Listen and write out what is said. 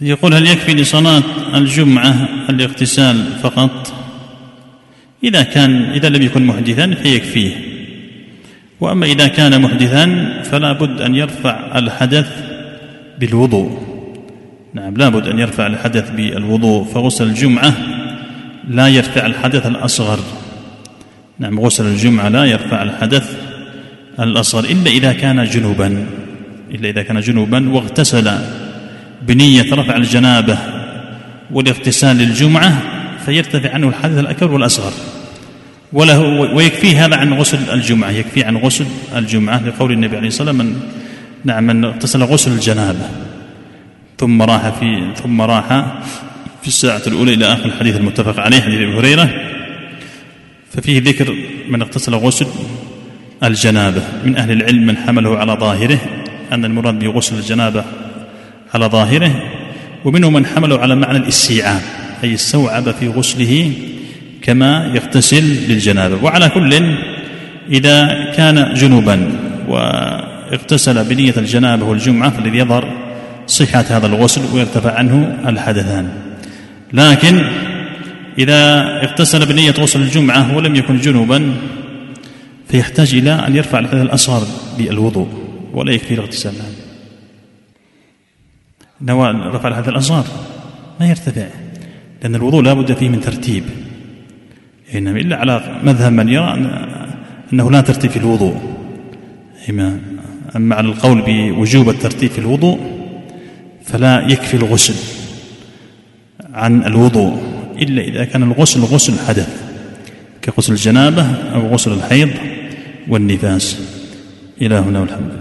يقول: هل يكفي لصلاة الجمعة الاغتسال فقط؟ إذا لم يكن محدثا فيكفيه، وأما إذا كان محدثا فلا بد أن يرفع الحدث بالوضوء. نعم، لا بد أن يرفع الحدث بالوضوء، فغسل الجمعة لا يرفع الحدث الأصغر. نعم، غسل الجمعة لا يرفع الحدث الأصغر إلا إذا كان جنوبا واغتسل بنية رفع الجنابة والاغتسال للجمعة فيرتفع عنه الحدث الأكبر والأصغر، ويكفي هذا عن غسل الجمعة، يكفي عن غسل الجمعة لقول النبي عليه الصلاة والسلام: من اغتسل غسل الجنابة ثم راح في الساعة الأولى إلى آخر الحديث المتفق عليه، حديث أبي هريرة. ففيه ذكر من اغتسل غسل الجنابة. من أهل العلم من حمله على ظاهره أن المراد بغسل الجنابة على ظاهره، ومنهم من حمله على معنى الاستيعاب، أي استوعب في غسله كما يغتسل للجنابة. وعلى كل، إذا كان جنوبا واغتسل بنية الجنابة والجمعة فالذي يظهر صحة هذا الغسل ويرتفع عنه الحدثان. لكن إذا اغتسل بنية غسل الجمعة ولم يكن جنوبا فيحتاج إلى أن يرفع الحدث الأصغر بالوضوء، ولا يكفي الاغتسال. رفع الحدث الأصغر ما يرتفع، لأن الوضوء لا بد فيه من ترتيب، إنما إلا على مذهب من يرى أنه لا ترتيب في الوضوء. أما على القول بوجوب الترتيب في الوضوء فلا يكفي الغسل عن الوضوء إلا إذا كان الغسل غسل حدث كغسل الجنابة أو غسل الحيض والنفاس. إلى هنا والحمد لله.